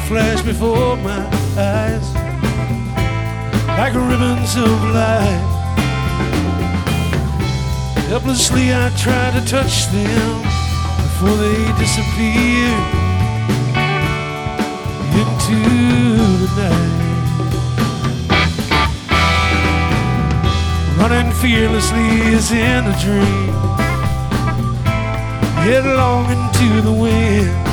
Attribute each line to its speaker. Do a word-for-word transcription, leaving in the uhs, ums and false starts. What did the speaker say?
Speaker 1: flash before my eyes like ribbons of light. Helplessly I try to touch them before they disappear into the night. Running fearlessly as in a dream, headlong into the wind.